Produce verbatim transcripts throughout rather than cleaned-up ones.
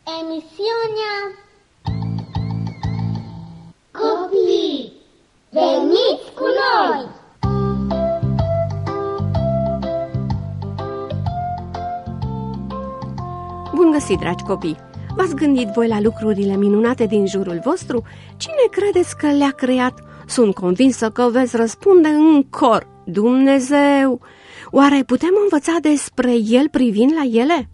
Emisiunea Copii, veniți cu noi! Bun găsit, dragi copii! V-ați gândit voi la lucrurile minunate din jurul vostru? Cine credeți că le-a creat? Sunt convinsă că veți răspunde în cor: Dumnezeu! Oare putem învăța despre El privind la ele?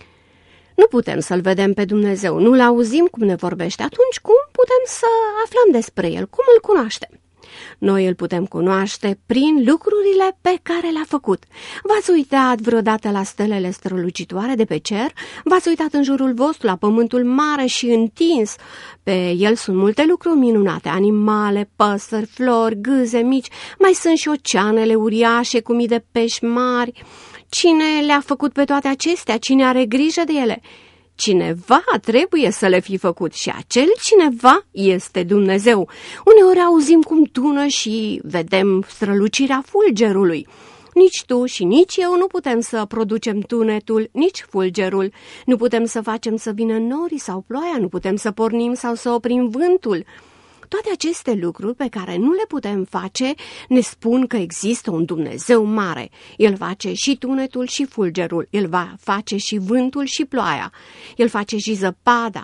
Nu putem să-L vedem pe Dumnezeu, nu-L auzim cum ne vorbește. Atunci cum putem să aflăm despre El? Cum Îl cunoaștem? Noi Îl putem cunoaște prin lucrurile pe care le-a făcut. V-ați uitat vreodată la stelele strălucitoare de pe cer? V-ați uitat în jurul vostru la pământul mare și întins? Pe el sunt multe lucruri minunate: animale, păsări, flori, gâze mici, mai sunt și oceanele uriașe cu mii de pești mari. Cine le-a făcut pe toate acestea? Cine are grijă de ele? Cineva trebuie să le fi făcut și acel cineva este Dumnezeu. Uneori auzim cum tună și vedem strălucirea fulgerului. Nici tu și nici eu nu putem să producem tunetul, nici fulgerul. Nu putem să facem să vină norii sau ploaia, nu putem să pornim sau să oprim vântul. Toate aceste lucruri pe care nu le putem face ne spun că există un Dumnezeu mare. El face și tunetul și fulgerul, El va face și vântul și ploaia, El face și zăpada.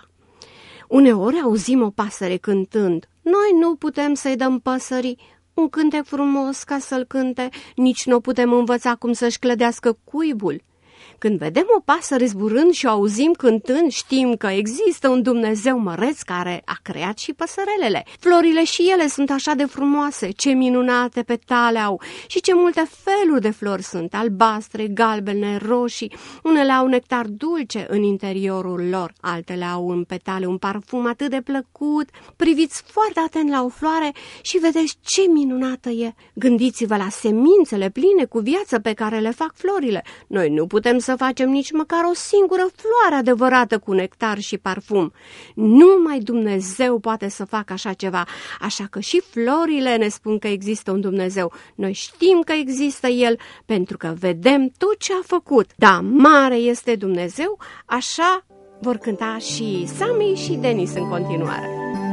Uneori auzim o pasăre cântând. Noi nu putem să-i dăm păsării un cântec frumos ca să-l cânte, nici nu putem învăța cum să-și clădească cuibul. Când vedem o pasăre zburând și o auzim cântând, știm că există un Dumnezeu măreț care a creat și păsărelele. Florile și ele sunt așa de frumoase, ce minunate petale au și ce multe feluri de flori sunt, albastre, galbene, roșii. Unele au nectar dulce în interiorul lor, altele au în petale un parfum atât de plăcut. Priviți foarte atent la o floare și vedeți ce minunată e. Gândiți-vă la semințele pline cu viață pe care le fac florile. Noi nu putem să facem nici măcar o singură floare adevărată cu nectar și parfum. Numai Dumnezeu poate să facă așa ceva, așa că și florile ne spun că există un Dumnezeu. Noi știm că există El pentru că vedem tot ce a făcut. Da, mare este Dumnezeu, așa vor cânta și Sami și Denis în continuare.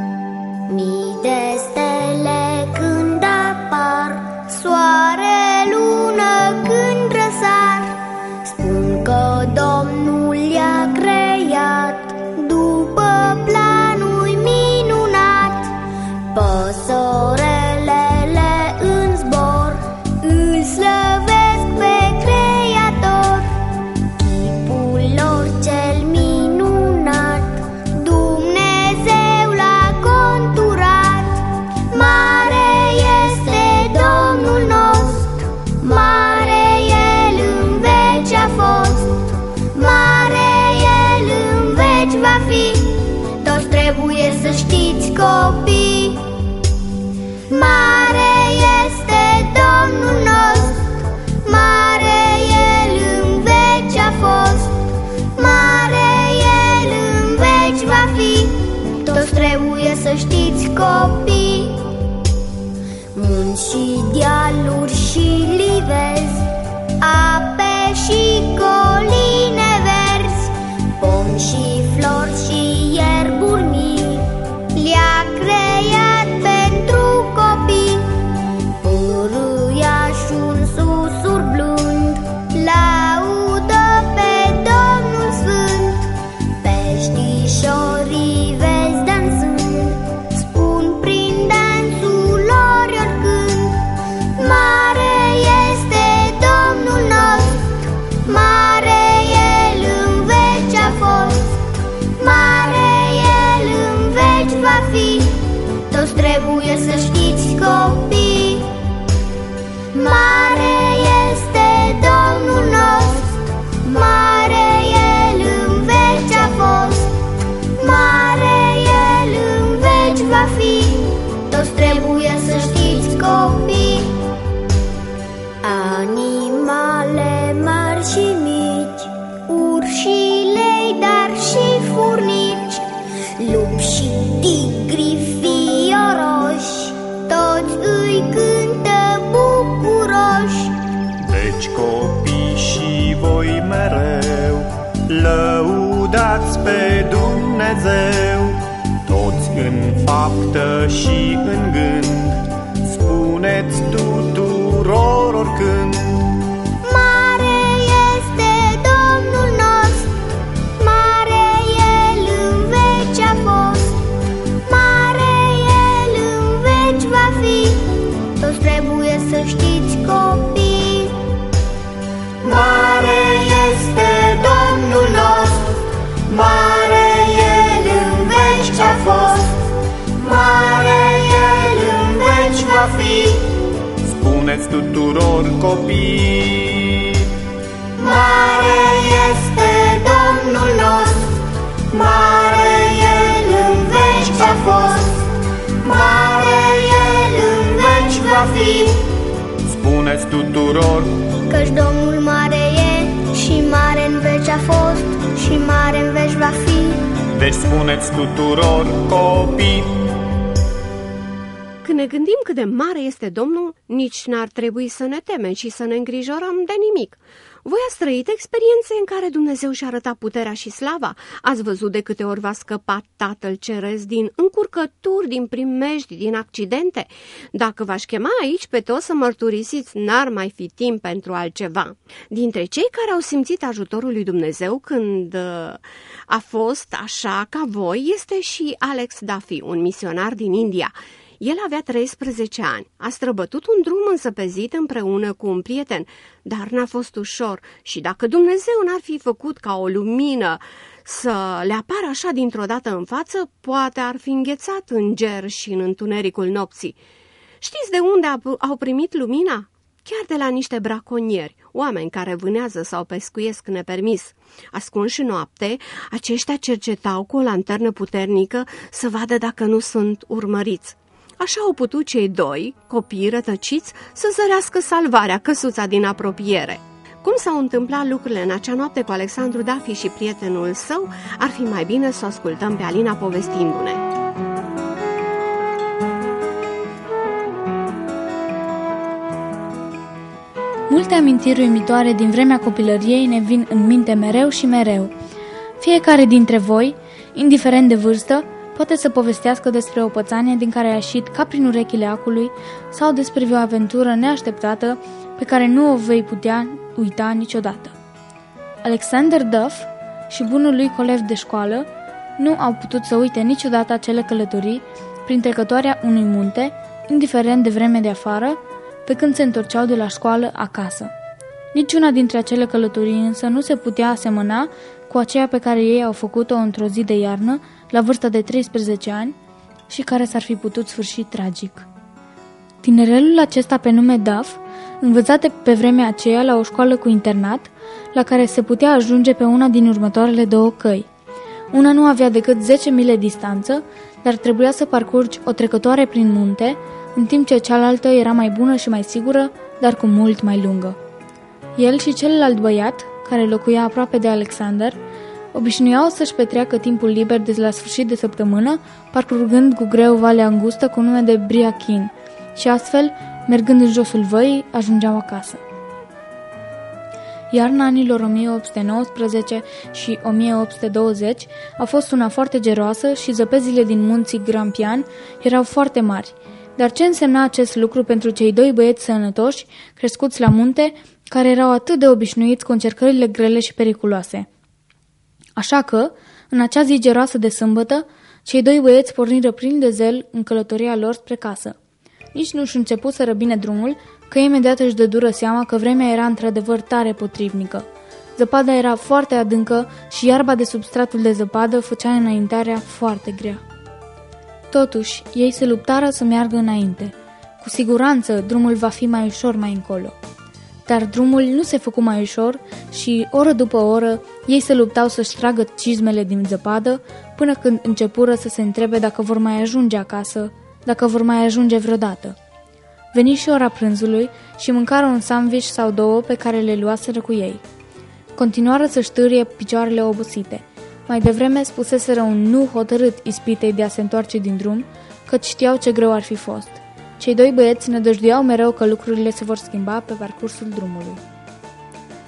Mii de stele când apar, soare, lună când răsar, spun că Domnul i-a creat după planul minunat. Păsărelele în zbor îl slăvesc pe Creator, chipul lor cel minunat Dumnezeu l-a conturat. Mare este Domnul nostru, mare El în veci a fost, mare El în veci va fi. Toți trebuie să știți, copii, mare este Domnul nostru, mare El în veci a fost, mare El în veci va fi. Toți trebuie să știți, copii. Munți și dealuri și livezi, ape și coline verzi, pomi și flori și ierburi mii, le-a creat pentru copii. Pârâia și un susur blând laudă pe Domnul Sfânt. Peștișorii vezi dansând, spun prin dansul lor oricând. Mare este Domnul nostru, mare El în veci a fost, mare lăudați pe Dumnezeu, toți în faptă și în gând, spuneți tuturor oricând. Mare este Domnul nostru, mare El în veci a fost, mare El în veci va fi, toți trebuie să știți, copii. Mare este Domnul nostru, mare El în veci a fost, mare El în veci va fi, spuneți tuturor copii. Mare este Domnul nostru, mare El în veci a fost, mare El în veci va fi, spuneți tuturor. Căci Domnul mare e și mare în veci a fost și mare în veci va fi. Deci spuneți tuturor copii. Când ne gândim cât de mare este Domnul, nici n-ar trebui să ne temem și să ne îngrijorăm de nimic. Voi ați trăit experiențe în care Dumnezeu și-a arătat puterea și slava? Ați văzut de câte ori v-a scăpat Tatăl Ceresc din încurcături, din primejdii, din accidente? Dacă v-aș chema aici pe toți să mărturisiți, n-ar mai fi timp pentru altceva. Dintre cei care au simțit ajutorul lui Dumnezeu când a fost așa ca voi, este și Alex Duffy, un misionar din India. El avea treisprezece ani, a străbătut un drum însăpezit împreună cu un prieten, dar n-a fost ușor și dacă Dumnezeu n-ar fi făcut ca o lumină să le apară așa dintr-o dată în față, poate ar fi înghețat în ger și în întunericul nopții. Știți de unde au primit lumina? Chiar de la niște braconieri, oameni care vânează sau pescuiesc nepermis. Ascunși noapte, aceștia cercetau cu o lanternă puternică să vadă dacă nu sunt urmăriți. Așa au putut cei doi, copii rătăciți, să zărească salvarea, căsuța din apropiere. Cum s-au întâmplat lucrurile în acea noapte cu Alexandru Duffy și prietenul său, ar fi mai bine să o ascultăm pe Alina povestindu-ne. Multe amintiri uimitoare din vremea copilăriei ne vin în minte mereu și mereu. Fiecare dintre voi, indiferent de vârstă, poate să povestească despre o pățanie din care a ieșit ca prin urechile acului sau despre o aventură neașteptată pe care nu o vei putea uita niciodată. Alexander Duff și bunul lui coleg de școală nu au putut să uite niciodată acele călătorii prin trecătoarea unui munte, indiferent de vreme de afară, pe când se întorceau de la școală acasă. Niciuna dintre acele călătorii însă nu se putea asemăna cu aceea pe care ei au făcut-o într-o zi de iarnă, la vârsta de treisprezece ani, și care s-ar fi putut sfârși tragic. Tinerelul acesta pe nume Duff, învățat pe vremea aceea la o școală cu internat, la care se putea ajunge pe una din următoarele două căi. Una nu avea decât zece mile distanță, dar trebuia să parcurgi o trecătoare prin munte, în timp ce cealaltă era mai bună și mai sigură, dar cu mult mai lungă. El și celălalt băiat, care locuia aproape de Alexander, obișnuiau să-și petreacă timpul liber de la sfârșit de săptămână, parcurgând cu greu valea îngustă cu nume de Briachin și astfel, mergând în josul văii, ajungeau acasă. Iarna anilor o mie opt sute nouăsprezece și o mie opt sute douăzeci a fost una foarte geroasă și zăpezile din munții Grampian erau foarte mari. Dar ce însemna acest lucru pentru cei doi băieți sănătoși, crescuți la munte, care erau atât de obișnuiți cu încercările grele și periculoase? Așa că, în acea zi geroasă de sâmbătă, cei doi băieți porniră plini de zel în călătoria lor spre casă. Nici nu-și începuseră bine drumul, că imediat își dădură seama că vremea era într-adevăr tare potrivnică. Zăpada era foarte adâncă și iarba de sub stratul de zăpadă făcea înaintarea foarte grea. Totuși, ei se luptară să meargă înainte. Cu siguranță, drumul va fi mai ușor mai încolo. Dar drumul nu se făcu mai ușor și, oră după oră, ei se luptau să-și tragă cizmele din zăpadă, până când începură să se întrebe dacă vor mai ajunge acasă, dacă vor mai ajunge vreodată. Veni și ora prânzului și mâncară un sandwich sau două pe care le luaseră cu ei. Continuară să-și târie picioarele obosite. Mai devreme spuseseră un nu hotărât ispitei de a se întoarce din drum, căci știau ce greu ar fi fost. Cei doi băieți nădăjduiau mereu că lucrurile se vor schimba pe parcursul drumului.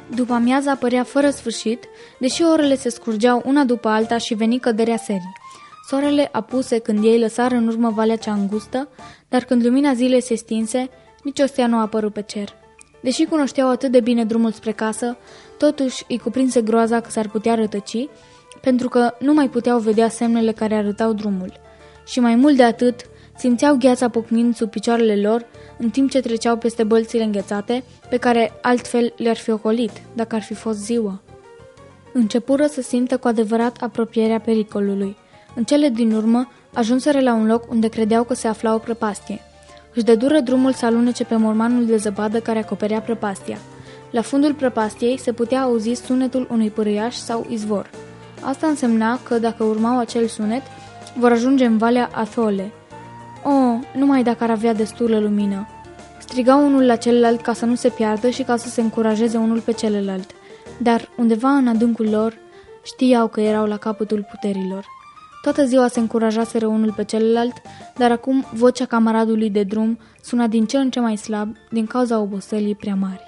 După amiaza apărea fără sfârșit, deși orele se scurgeau una după alta și veni căderea serii. Soarele apuse când ei lăsară în urmă valea cea îngustă, dar când lumina zilei se stinse, nici o stea nu a apărut pe cer. Deși cunoșteau atât de bine drumul spre casă, totuși îi cuprinse groaza că s-ar putea rătăci, pentru că nu mai puteau vedea semnele care arătau drumul. Și mai mult de atât, simțeau gheața pocnind sub picioarele lor, în timp ce treceau peste bălțile înghețate, pe care altfel le-ar fi ocolit, dacă ar fi fost ziua. Începură să simtă cu adevărat apropierea pericolului. În cele din urmă, ajunseră la un loc unde credeau că se afla o prăpastie. Își dădură drumul să alunece pe mormanul de zăpadă care acoperea prăpastia. La fundul prăpastiei se putea auzi sunetul unui pârâiaș sau izvor. Asta însemna că, dacă urmau acel sunet, vor ajunge în Valea Athole. Oh, numai dacă ar avea destulă lumină! Strigau unul la celălalt ca să nu se piardă și ca să se încurajeze unul pe celălalt, dar, undeva în adâncul lor, știau că erau la capătul puterilor. Toată ziua se încurajaseră unul pe celălalt, dar acum vocea camaradului de drum suna din ce în ce mai slab din cauza oboselii prea mari.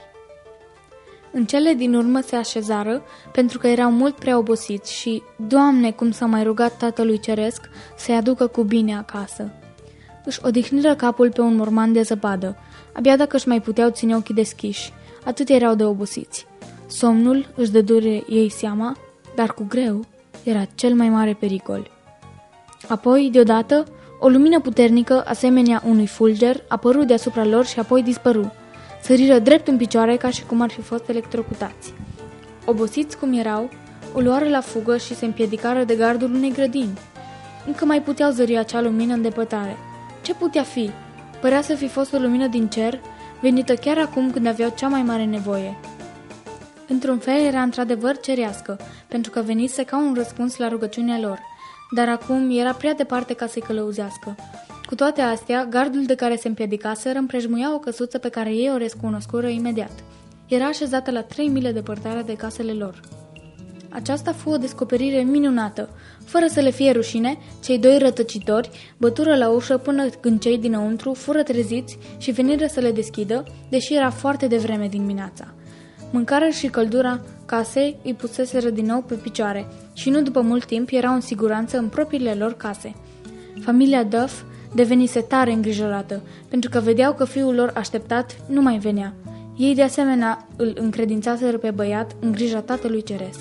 În cele din urmă se așezară, pentru că erau mult prea obosiți și, Doamne, cum s-a mai rugat Tatălui Ceresc să-i aducă cu bine acasă. Își odihniră capul pe un morman de zăpadă, abia dacă își mai puteau ține ochii deschiși, atât erau de obosiți. Somnul își dădure ei seama, dar cu greu era cel mai mare pericol. Apoi, deodată, o lumină puternică, asemenea unui fulger, apăru deasupra lor și apoi dispăru. Săriră drept în picioare ca și cum ar fi fost electrocutați. Obosiți cum erau, o luară la fugă și se împiedicară de gardul unei grădini. Încă mai puteau zări acea lumină în depărtare. Ce putea fi? Părea să fi fost o lumină din cer, venită chiar acum când aveau cea mai mare nevoie. Într-un fel era într-adevăr cerească, pentru că venise ca un răspuns la rugăciunea lor, dar acum era prea departe ca să-i călăuzească. Cu toate astea, gardul de care se împiedicaseră împrejmuia o căsuță pe care ei o recunoscură imediat. Era așezată la trei mile departare de casele lor. Aceasta fu o descoperire minunată. Fără să le fie rușine, cei doi rătăcitori bătură la ușă până când cei dinăuntru fură treziți și veniră să le deschidă, deși era foarte devreme dimineața. Mâncarea și căldura casei îi puseseră din nou pe picioare și nu după mult timp erau în siguranță în propriile lor case. Familia Duff devenise tare îngrijorată, pentru că vedeau că fiul lor așteptat nu mai venea. Ei de asemenea îl încredințaseră pe băiat în grija Tatălui Ceresc.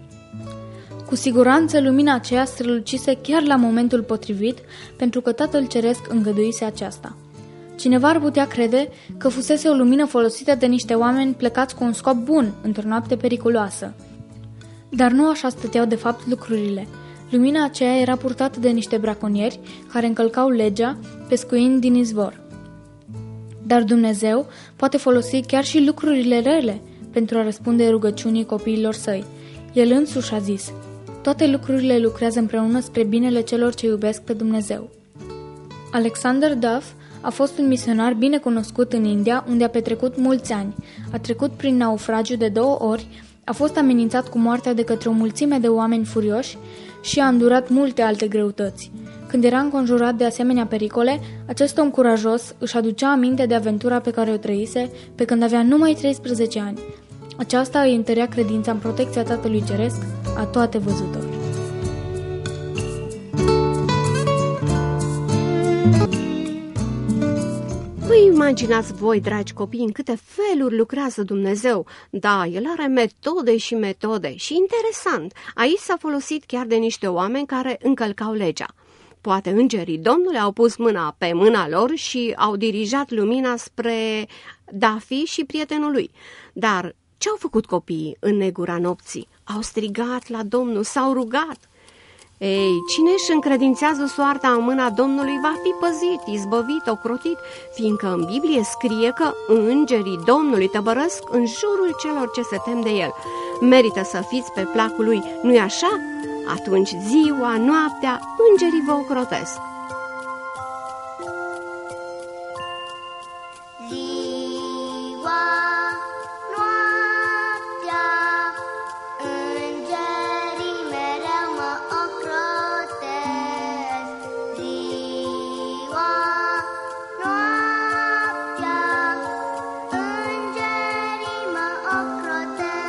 Cu siguranță lumina aceea strălucise chiar la momentul potrivit, pentru că Tatăl Ceresc îngăduise aceasta. Cineva ar putea crede că fusese o lumină folosită de niște oameni plecați cu un scop bun într-o noapte periculoasă. Dar nu așa stăteau de fapt lucrurile. Lumina aceea era purtată de niște braconieri care încălcau legea, pescuind din izvor. Dar Dumnezeu poate folosi chiar și lucrurile rele pentru a răspunde rugăciunii copiilor săi. El însuși a zis: toate lucrurile lucrează împreună spre binele celor ce iubesc pe Dumnezeu. Alexander Duff a fost un misionar bine cunoscut în India, unde a petrecut mulți ani. A trecut prin naufragiu de două ori, a fost amenințat cu moartea de către o mulțime de oameni furioși și a îndurat multe alte greutăți. Când era înconjurat de asemenea pericole, acest om curajos își aducea aminte de aventura pe care o trăise pe când avea numai treisprezece ani. Aceasta îi întărea credința în protecția Tatălui Ceresc a toate văzători. Vă imaginați voi, dragi copii, în câte feluri lucrează Dumnezeu. Da, El are metode și metode și interesant, aici s-a folosit chiar de niște oameni care încălcau legea. Poate îngerii Domnului au pus mâna pe mâna lor și au dirijat lumina spre Dafi și prietenul lui. Dar ce au făcut copiii în negura nopții? Au strigat la Domnul, s-au rugat. Ei, cine își încredințează soarta în mâna Domnului va fi păzit, izbăvit, ocrotit, fiindcă în Biblie scrie că îngerii Domnului tăbărăsc în jurul celor ce se tem de El. Merită să fiți pe placul Lui, nu-i așa? Atunci ziua, noaptea, îngerii vă ocrotesc. Ocrotesc.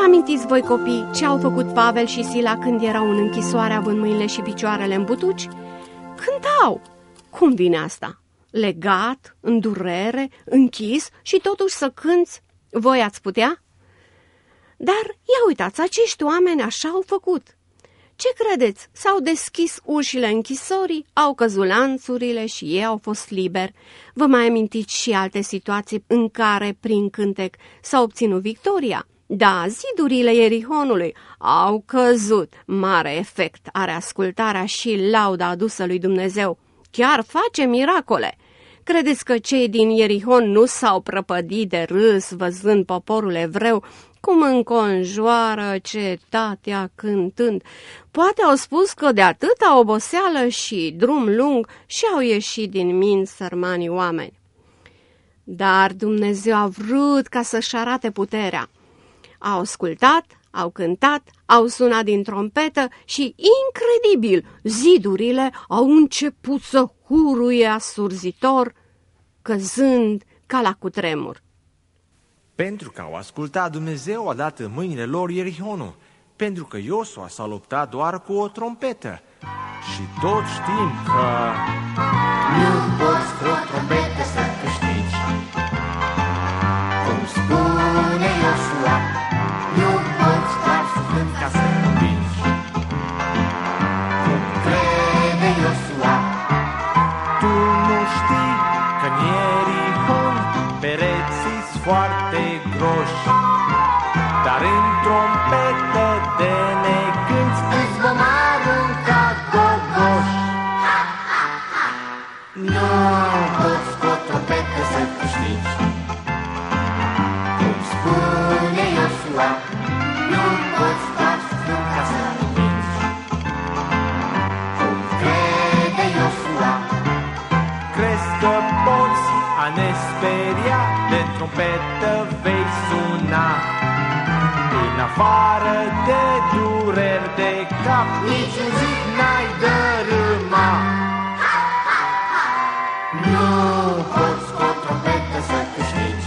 amintiți voi, copii, ce au făcut Pavel și Sila când erau în închisoare având mâinile și picioarele în butuci? Cântau! Cum vine asta? Legat, în durere, închis și totuși să cânți? Voi ați putea? Dar ia uitați, acești oameni așa au făcut. Ce credeți? S-au deschis ușile închisorii, au căzut lanțurile și ei au fost liberi. Vă mai amintiți și alte situații în care, prin cântec, s-a obținut victoria? Da, zidurile Ierihonului au căzut. Mare efect are ascultarea și lauda adusă lui Dumnezeu. Chiar face miracole. Credeți că cei din Ierihon nu s-au prăpădit de râs văzând poporul evreu cum înconjoară cetatea cântând? Poate au spus că de atâta oboseală și drum lung și-au ieșit din minți sărmanii oameni. Dar Dumnezeu a vrut ca să-și arate puterea. Au ascultat, au cântat, au sunat din trompetă și, incredibil, zidurile au început să huruie asurzitor, căzând ca la cutremur. Pentru că au ascultat, Dumnezeu a dat în mâinile lor Ierihonul, pentru că Iosua s-a luptat doar cu o trompetă. Și toți știm că nu poți cu o trompetă să câștigi. Cum spune Iosua, nu poți doar suflând ca să învingi. Cum crede Iosua, tu nu știi că în Ierihon pereții-s foarte groși, dar în trompetă de necânți îți vom arunca gogoși. Nu poți cu o trompetă să câștigi. Cum spune Iosua, nu poți doar suflând ca să învingi. Cum crede Iosua, crezi că poți a ne speria, de trompetă vei suna. În afară de dureri de cap, niciun zi n-ai dărâma. nu poți cu o trompetă să câștigi.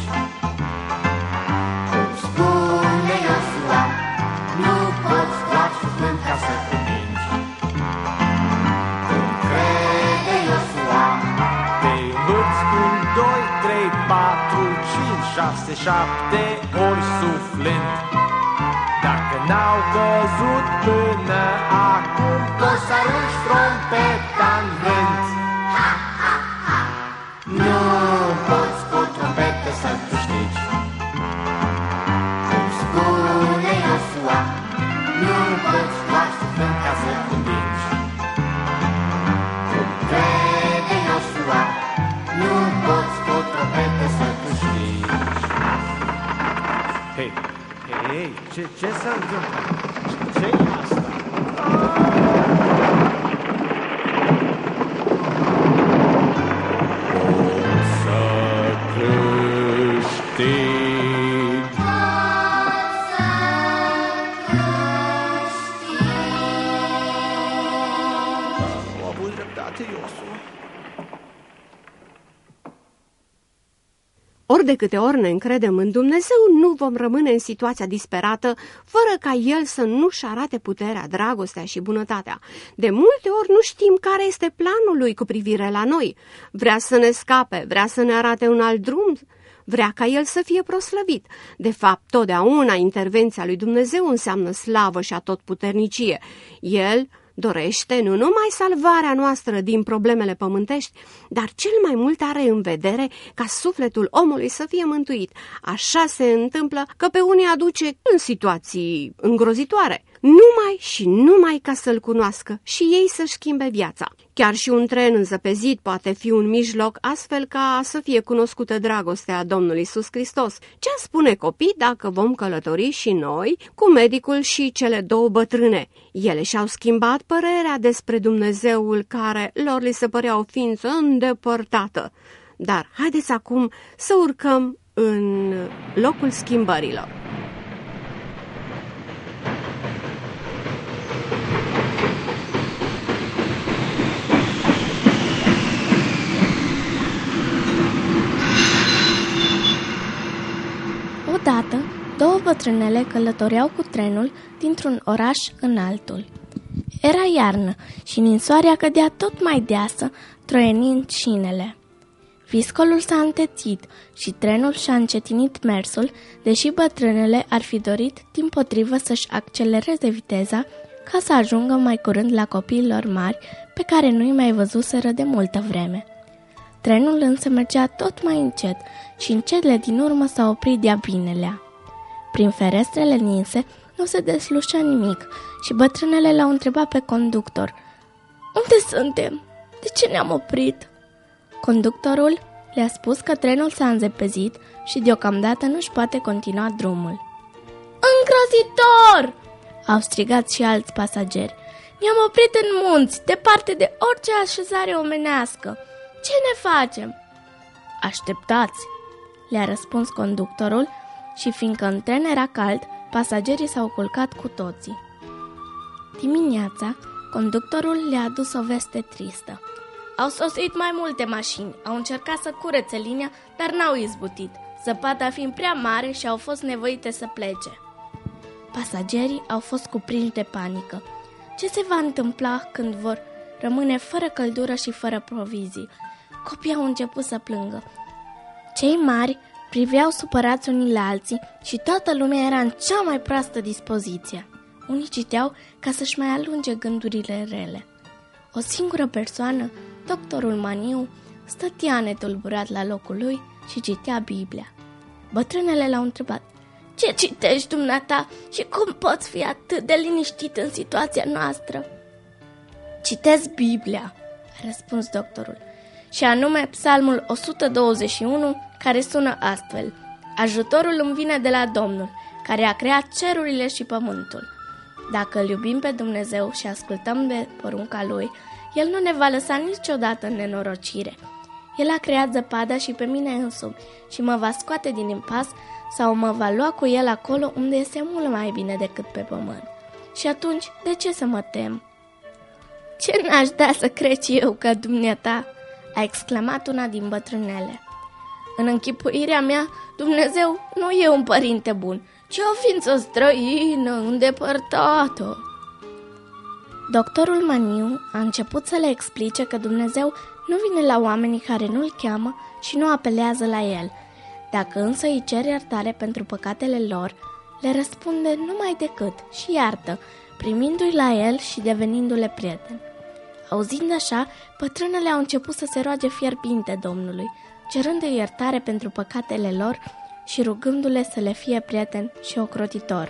Cum spune Iosua, nu poți doar suflând ca să învingi. Cum crede Iosua, Te învârți cu doi, trei, patru, cinci, șase, șapte ori suflând. Dacă n-au căzut până acum, poți să arunci trompeta în vânt. Nu poți cu o trompetă să câștigi. Cum spune Iosua, nu poți doar suflând ca să învingi. Cum crede Iosua, nu poți cu o trompetă să câștigi. Hei, hei, hei, ce, ce se întâmplă? Ce-i asta? Să câștig. Au avut dreptate, Iosua. Ori de câte ori ne încredem în Dumnezeu, nu vom rămâne în situația disperată, fără ca El să nu-și arate puterea, dragostea și bunătatea. De multe ori nu știm care este planul Lui cu privire la noi. Vrea să ne scape, vrea să ne arate un alt drum, vrea ca El să fie proslăvit. De fapt, totdeauna intervenția lui Dumnezeu înseamnă slavă și atotputernicie. El dorește nu numai salvarea noastră din problemele pământești, dar cel mai mult are în vedere ca sufletul omului să fie mântuit. Așa se întâmplă că pe unii aduce în situații îngrozitoare, numai și numai ca să-L cunoască și ei să-și schimbe viața. Chiar și un tren înzăpezit poate fi un mijloc astfel ca să fie cunoscută dragostea Domnului Iisus Hristos. Ce spune copii dacă vom călători și noi cu medicul și cele două bătrâne? Ele și-au schimbat părerea despre Dumnezeul care lor li se părea o ființă îndepărtată. Dar haideți acum să urcăm în locul schimbărilor. Odată, Două bătrânele călătoreau cu trenul dintr-un oraș în altul. Era iarnă și ninsoarea cădea tot mai deasă, troienind șinele. Viscolul s-a întețit și trenul și-a încetinit mersul, deși bătrânele ar fi dorit dimpotrivă să-și accelereze viteza ca să ajungă mai curând la copiilor mari pe care nu-i mai văzuseră de multă vreme. Trenul însă mergea tot mai încet și în cele din urmă s-a oprit de-a binelea. Prin ferestrele ninse nu se deslușea nimic și bătrânele l-au întrebat pe conductor: "Unde suntem? De ce ne-am oprit?" Conductorul le-a spus că trenul s-a înzepezit și deocamdată nu-și poate continua drumul. "Îngrozitor!" au strigat și alți pasageri. "Ne-am oprit în munți, departe de orice așezare omenească. Ce ne facem?" "Așteptați!" le-a răspuns conductorul și fiindcă în tren era cald, pasagerii s-au culcat cu toții. Dimineața, conductorul le-a adus o veste tristă. Au sosit mai multe mașini, au încercat să curețe linia, dar n-au izbutit, zăpada fiind prea mare și au fost nevoite să plece. Pasagerii au fost cuprinși de panică. Ce se va întâmpla când vor rămâne fără căldură și fără provizii? Copiii au început să plângă. Cei mari priveau supărați unii la alții și toată lumea era în cea mai proastă dispoziție. Unii citeau ca să-și mai alunge gândurile rele. O singură persoană, doctorul Maniu, stătea netulburat la locul lui și citea Biblia. Bătrânele l-au întrebat: "Ce citești dumneata și cum poți fi atât de liniștit în situația noastră?" "Citesc Biblia," a răspuns doctorul, "și anume Psalmul o sută douăzeci și unu, care sună astfel: Ajutorul îmi vine de la Domnul, care a creat cerurile și pământul. Dacă îl iubim pe Dumnezeu și ascultăm de porunca Lui, El nu ne va lăsa niciodată în nenorocire. El a creat zăpada și pe mine însumi și mă va scoate din impas sau mă va lua cu El acolo unde este mult mai bine decât pe pământ. Și atunci, de ce să mă tem?" "Ce n-aș da să cred eu ca dumneata?" a exclamat una din bătrânele. "În închipuirea mea, Dumnezeu nu e un părinte bun, ci o ființă străină, îndepărtată." Doctorul Maniu a început să le explice că Dumnezeu nu vine la oamenii care nu-L cheamă și nu apelează la El. Dacă însă îi cer iertare pentru păcatele lor, le răspunde numai decât și iartă, primindu-i la El și devenindu-le prieteni. Auzind așa, bătrânele au început să se roage fierbinte Domnului, cerându-i iertare pentru păcatele lor și rugându-le să le fie prieten și ocrotitor.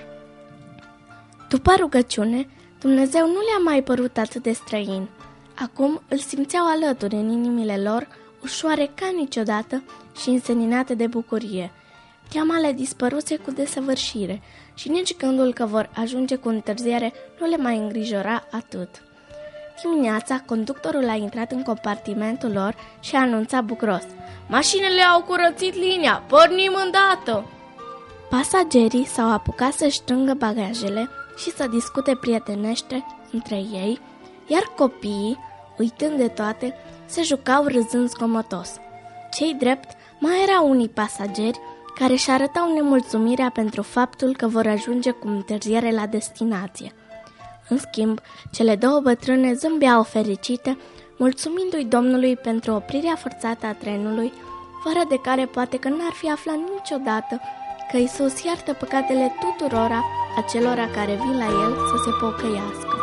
După rugăciune, Dumnezeu nu le-a mai părut atât de străin. Acum îl simțeau alături în inimile lor, ușoare ca niciodată și înseninate de bucurie. Teama le dispăruse cu desăvârșire și nici gândul că vor ajunge cu întârziere nu le mai îngrijora atât. Dimineața, conductorul a intrat în compartimentul lor și a anunțat bucuros: "Mașinile au curățit linia, pornim îndată!" Pasagerii s-au apucat să-și strângă bagajele și să discute prietenește între ei, iar copiii, uitând de toate, se jucau râzând zgomotos. Cei drept, mai erau unii pasageri care își arătau nemulțumirea pentru faptul că vor ajunge cu întârziere la destinație. În schimb, cele două bătrâne zâmbeau fericite, mulțumindu-i Domnului pentru oprirea forțată a trenului, fără de care poate că n-ar fi aflat niciodată că Iisus iartă păcatele tuturora acelora care vin la El să se pocăiască.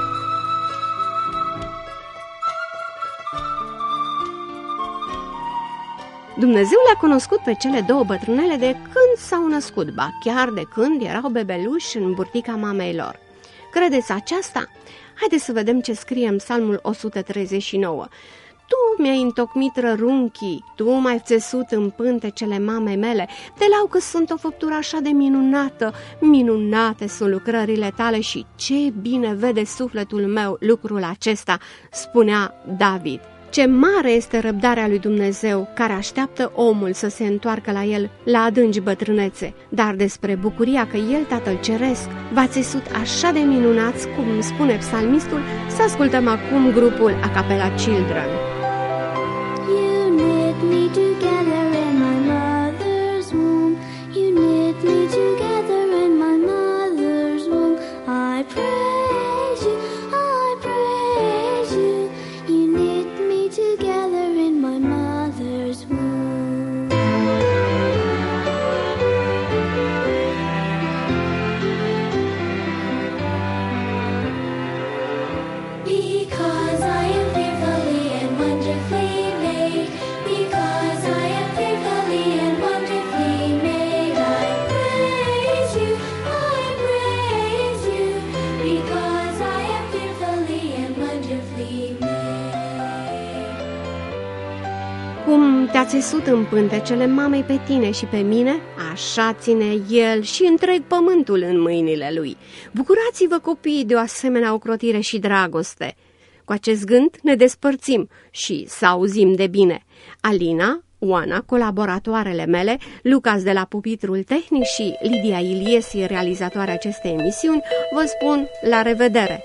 Dumnezeu le-a cunoscut pe cele două bătrânele de când s-au născut, ba chiar de când erau bebeluși în burtica mamei lor. Credeți aceasta? Haideți să vedem ce scrie în Psalmul o sută treizeci și nouă. Tu mi-ai întocmit rărunchii, tu m-ai țesut în pântecele mamei mele, de lau că sunt o făptură așa de minunată, minunate sunt lucrările tale și ce bine vede sufletul meu lucrul acesta, spunea David. Ce mare este răbdarea lui Dumnezeu, care așteaptă omul să se întoarcă la el la adânci bătrânețe, dar despre bucuria că el, Tatăl Ceresc, v-a țesut așa de minunați, cum spune psalmistul, să ascultăm acum grupul A Cappella Children. You knit me together in my mother's womb. You knit me together țesut în pântecele mamei pe tine și pe mine, așa ține El și întreg pământul în mâinile Lui. Bucurați-vă, copiii, de o asemenea ocrotire și dragoste. Cu acest gând ne despărțim și să auzim de bine. Alina, Oana, colaboratoarele mele, Lucas de la pupitrul tehnic și Lidia Iliesi, realizatoarea acestei emisiuni, vă spun la revedere!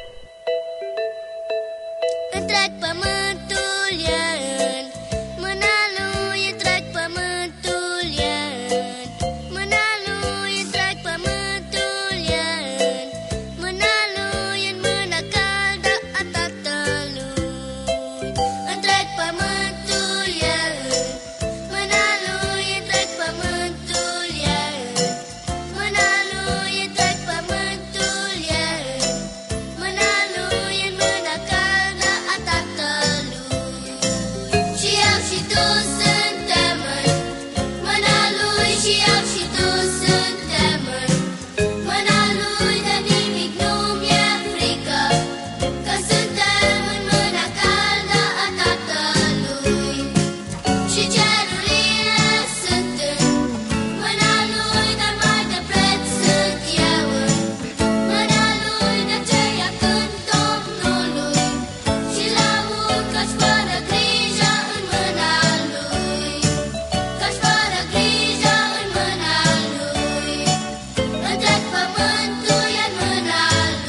Întreg pământul e în mâna Lui, întreg pământul e în mâna Lui, întreg pământul e în mâna Lui, în mâna caldă a Tatălui. Întreg pământul e în mâna Lui, întreg pământul e în mâna Lui, întreg pământul e în mâna Lui, în mâna caldă a Tatălui. Și eu și tu suntem în mâna Lui, și eu și tu suntem în mâna Lui, de nimic nu mi-e frică, că suntem în mâna caldă a Tatălui. Și cerurile sunt în mâna Lui, dar mai de preț sunt eu în mâna Lui, de aceea cânt Domnului și laud că-și fără grijă în mâna Lui, că-și fără grijă în mâna Lui, întreg pământul e în mâna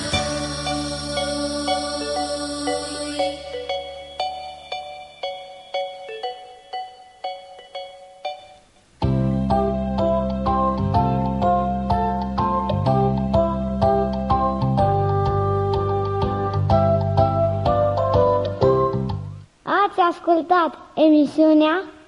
Lui. Ați ascultat emisiunea